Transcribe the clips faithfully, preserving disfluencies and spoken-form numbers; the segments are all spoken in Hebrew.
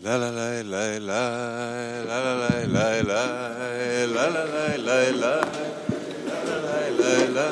la la la la la la la la la la la la la la la la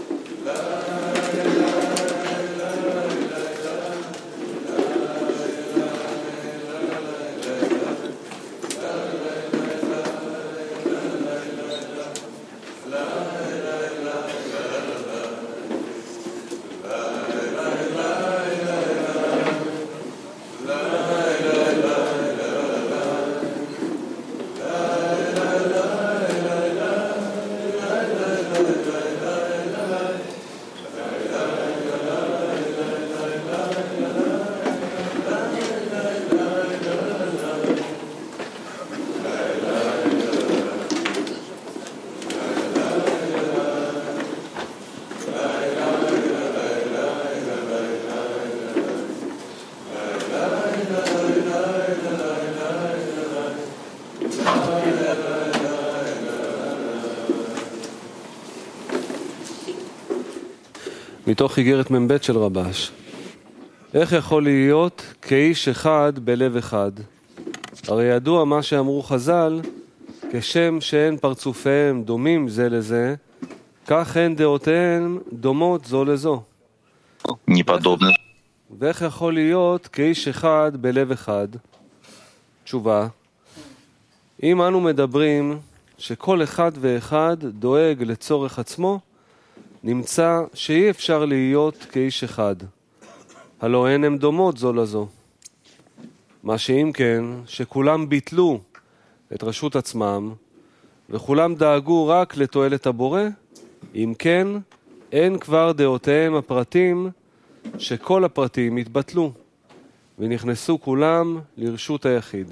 מתוך איגרת מבית של רבש. איך יכול להיות כאיש אחד בלב אחד? הרי ידוע מה שאמרו חז"ל, כשם שאין פרצופיהם דומים זה לזה, כך הן דעותיהם דומות זו לזו. неподобны. ואיך יכול להיות כאיש אחד בלב אחד? תשובה, אם אנו מדברים שכל אחד ואחד דואג לצורך עצמו, נמצא שאי אפשר להיות כאיש אחד. הלא הן הם דומות זו לזו. מה שאם כן, שכולם ביטלו את רשות עצמם, וכולם דאגו רק לתועלת הבורא, אם כן, אין כבר דעותיהם הפרטים, שכל הפרטים התבטלו, ונכנסו כולם לרשות היחיד.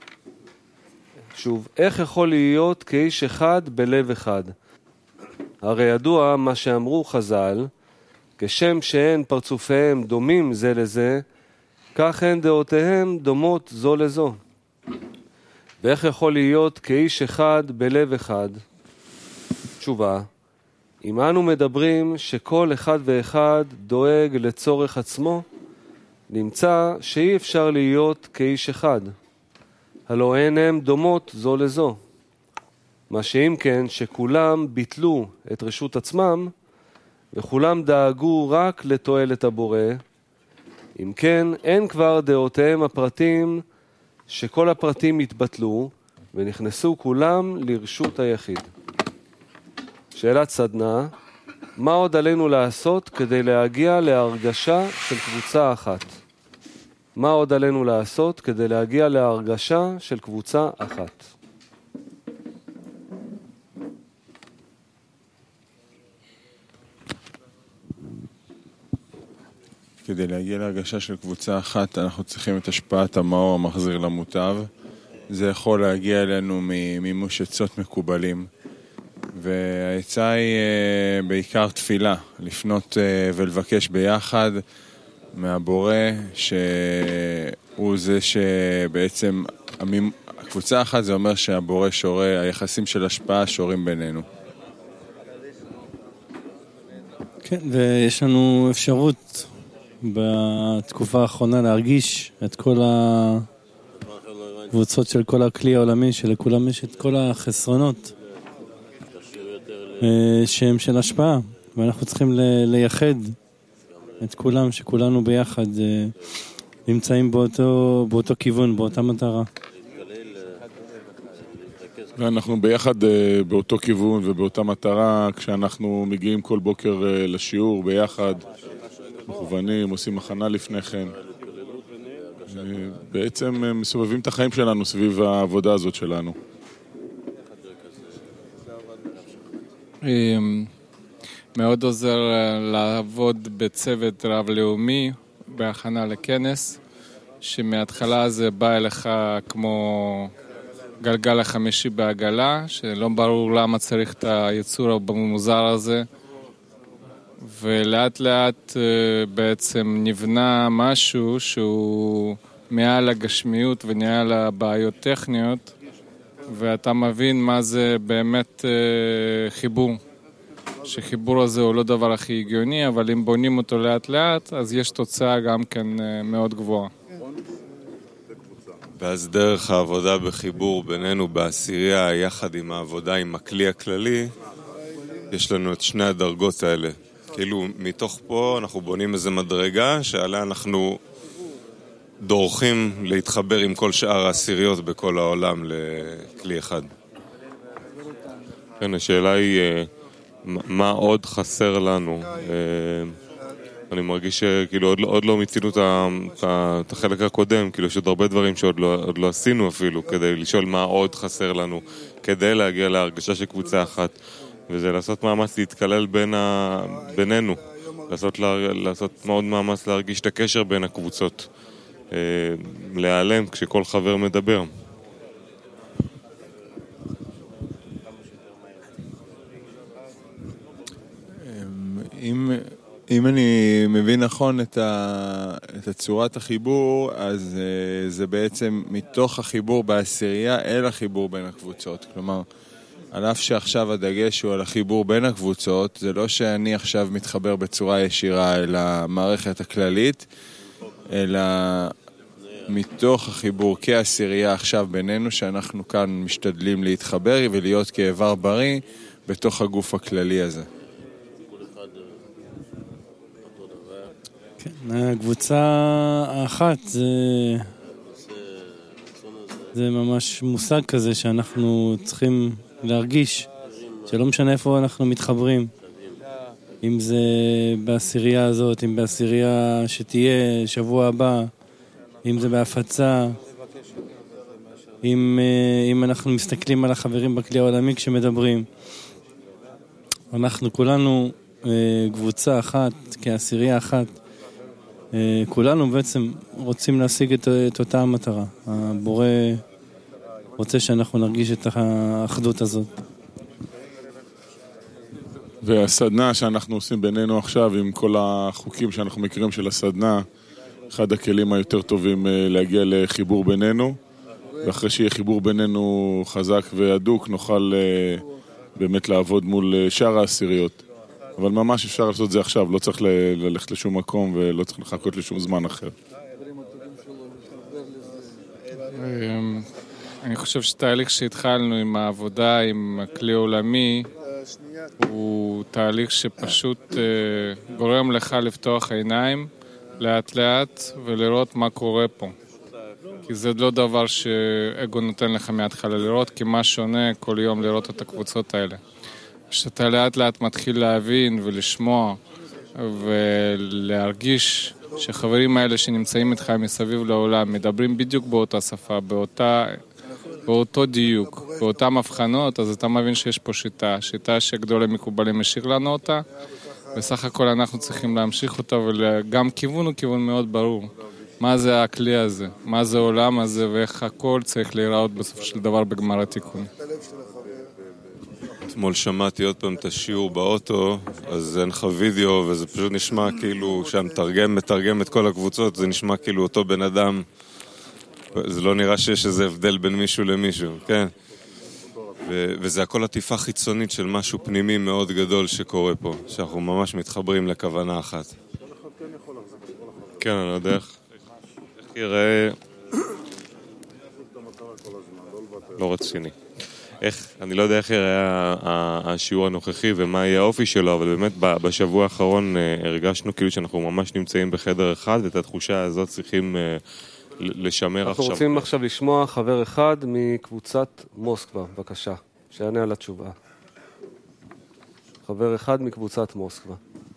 שוב, איך יכול להיות כאיש אחד בלב אחד? הרי ידוע מה שאמרו חז"ל, כשם שאין פרצופיהם דומים זה לזה, כך הן דעותיהם דומות זו לזו. ואיך יכול להיות כאיש אחד בלב אחד? תשובה, אם אנו מדברים שכל אחד ואחד דואג לצורך עצמו, נמצא שאי אפשר להיות כאיש אחד. הלא הן הם דומות זו לזו. מה שאם כן שכולם ביטלו את רשות עצמם, וכולם דאגו רק לתועלת הבורא, אם כן אין כבר דעותיהם הפרטים, שכל הפרטים התבטלו, ונכנסו כולם לרשות היחיד. שאלת סדנה, מה עוד עלינו לעשות כדי להגיע להרגשה של קבוצה אחת? מה עוד עלינו לעשות כדי להגיע להרגשה של קבוצה אחת? כדי להגיע להרגשה של קבוצה אחת, אנחנו צריכים את השפעת המאור המחזיר למוטב. זה יכול להגיע אלינו ממימוש עצות מקובלים. והעצה היא בעיקר תפילה, לפנות ולבקש ביחד מהבורא, שהוא זה שבעצם, הקבוצה אחת זה אומר שהבורא שורה, היחסים של השפעה שורים בינינו. כן, ויש לנו אפשרות בתקופה האחרונה להרגיש את כל הקבוצות של כל הכלי העולמי, שלכולם יש את כל החסרונות שהם של השפעה, ואנחנו צריכים לייחד את כולם, שכולנו ביחד נמצאים באותו, באותו כיוון, באותה מטרה. ואנחנו ביחד באותו כיוון ובאותה מטרה, כשאנחנו מגיעים כל בוקר לשיעור ביחד, מכוונים, עושים הכנה לפני כן. בעצם מסובבים את החיים שלנו סביב העבודה הזאת שלנו. מאוד עוזר לעבוד בצוות רב-לאומי בהכנה לכנס, שמההתחלה זה בא אליך כמו גלגל החמישי בעגלה, שלא ברור למה צריך את היצור המוזר הזה, ולאט לאט בעצם נבנה משהו שהוא מעל הגשמיות ומעל הבעיות טכניות, ואתה מבין מה זה באמת חיבור. שחיבור הזה הוא לא דבר הכי הגיוני, אבל אם בונים אותו לאט לאט, אז יש תוצאה גם כן מאוד גבוהה. ואז דרך העבודה בחיבור בינינו בעשירייה, יחד עם העבודה עם הכלי הכללי, יש לנו את שני הדרגות האלה. כאילו מתוך פה אנחנו בונים איזו מדרגה שעליה אנחנו דורכים להתחבר עם כל שאר העשיריות בכל העולם לכלי אחד. כן, השאלה היא מה עוד חסר לנו. אני מרגיש שכאילו עוד, עוד לא מצינו את, את, את החלק הקודם, כאילו יש עוד הרבה דברים שעוד לא, עוד לא עשינו אפילו, כדי לשאול מה עוד חסר לנו, כדי להגיע להרגשה של קבוצה אחת, וזה לעשות מאמץ להתקלל בין ה, בינינו, לעשות, לעשות מאוד מאמץ להרגיש את הקשר בין הקבוצות, להיעלם כשכל חבר מדבר. אם... אם אני מבין נכון את, ה... את הצורת החיבור, אז uh, זה בעצם מתוך החיבור בעשירייה אל החיבור בין הקבוצות. כלומר, על אף שעכשיו הדגש הוא על החיבור בין הקבוצות, זה לא שאני עכשיו מתחבר בצורה ישירה אל המערכת הכללית, אלא מתוך החיבור כעשירייה עכשיו בינינו, שאנחנו כאן משתדלים להתחבר ולהיות כאיבר בריא בתוך הגוף הכללי הזה. הקבוצה האחת זה, זה ממש מושג כזה שאנחנו צריכים להרגיש, שלא משנה איפה אנחנו מתחברים, אם זה בעשירייה הזאת, אם בעשירייה שתהיה שבוע הבא, אם זה בהפצה, אם, אם אנחנו מסתכלים על החברים בכלי העולמי כשמדברים. אנחנו כולנו קבוצה אחת, כעשירייה אחת, כולנו בעצם רוצים להשיג את, את אותה המטרה. הבורא רוצה שאנחנו נרגיש את האחדות הזאת. והסדנה שאנחנו עושים בינינו עכשיו, עם כל החוקים שאנחנו מכירים של הסדנה, אחד הכלים היותר טובים להגיע לחיבור בינינו, ואחרי שיהיה חיבור בינינו חזק והדוק, נוכל באמת לעבוד מול שאר העשיריות. אבל ממש אפשר לעשות את זה עכשיו, לא צריך ללכת לשום מקום ולא צריך לחכות לשום זמן אחר. אני חושב שתהליך שהתחלנו עם העבודה, עם הכלי עולמי, הוא תהליך שפשוט גורם לך לפתוח עיניים לאט לאט ולראות מה קורה פה. כי זה לא דבר שאגו נותן לך מההתחלה לראות, כי מה שונה כל יום לראות את הקבוצות האלה. שאתה לאט לאט מתחיל להבין ולשמוע ולהרגיש שחברים האלה שנמצאים איתך מסביב לעולם מדברים בדיוק באותה שפה, באותה, באותו דיוק, באותן הבחנות, אז אתה מבין שיש פה שיטה, שיטה שגדולי מקובלים משאיר לנו אותה, בסך הכל אנחנו צריכים להמשיך אותה, וגם כיוון הוא כיוון מאוד ברור. מה זה הכלי הזה, מה זה העולם הזה, ואיך הכל צריך להיראות בסופו של דבר בגמר התיקון. אתמול שמעתי עוד פעם את השיעור באוטו, אז אין לך וידאו, וזה פשוט נשמע כאילו שהמתרגם מתרגם את כל הקבוצות, זה נשמע כאילו אותו בן אדם, זה לא נראה שיש איזה הבדל בין מישהו למישהו, כן? ו- וזה הכל עטיפה חיצונית של משהו פנימי מאוד גדול שקורה פה, שאנחנו ממש מתחברים לכוונה אחת. כן, אני לא יודע איך, איך יראה... לא רציני. איך, אני לא יודע איך יראה השיעור הנוכחי ומה יהיה האופי שלו, אבל באמת בשבוע האחרון הרגשנו כאילו שאנחנו ממש נמצאים בחדר אחד, ואת התחושה הזאת צריכים לשמר עכשיו. אנחנו רוצים עכשיו לשמוע חבר אחד מקבוצת מוסקבה, בבקשה, שיענה על התשובה. חבר אחד מקבוצת מוסקבה.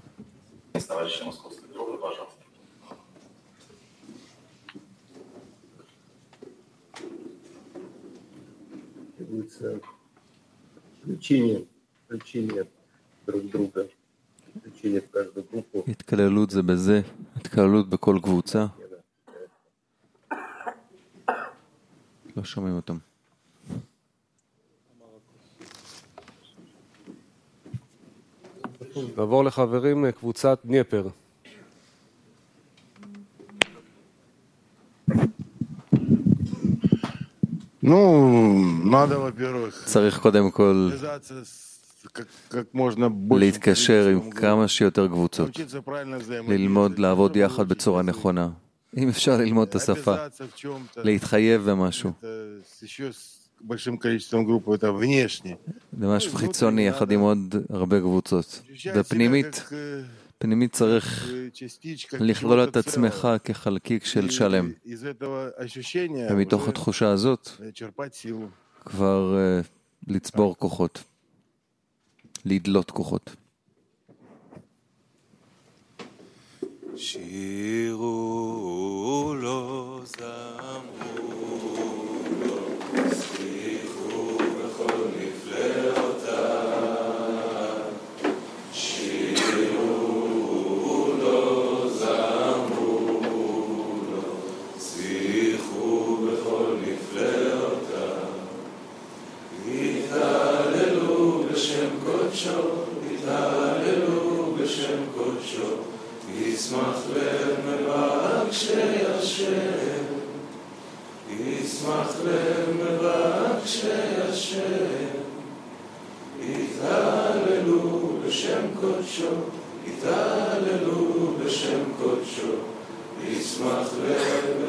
Включение, включение друг друга, включение в каждую группу. התקללות זה בזה, התקללות בכל קבוצה. לא שומעים אותם. נעבור לחברים קבוצת דניפר. צריך קודם כל להתקשר עם כמה שיותר קבוצות, ללמוד לעבוד יחד בצורה נכונה, אם אפשר ללמוד את השפה, להתחייב במשהו. זה משהו חיצוני יחד עם עוד הרבה קבוצות. ופנימית, פנימית צריך לכלול את עצמך כחלקיק של שלם. ומתוך התחושה הזאת כבר uh, לצבור כוחות, לדלות כוחות. שירו לו זמרו לו, סליחו בכל נפלאותיו. שירו לו זמרו לו, סליחו בכל נפלאותיו. התהללו בשם קודשו, התהללו בשם קודשו, ישמח לב מבקשי השם, ישמח לב מבקשי השם. התהללו בשם קודשו, התהללו בשם קודשו, ישמח לב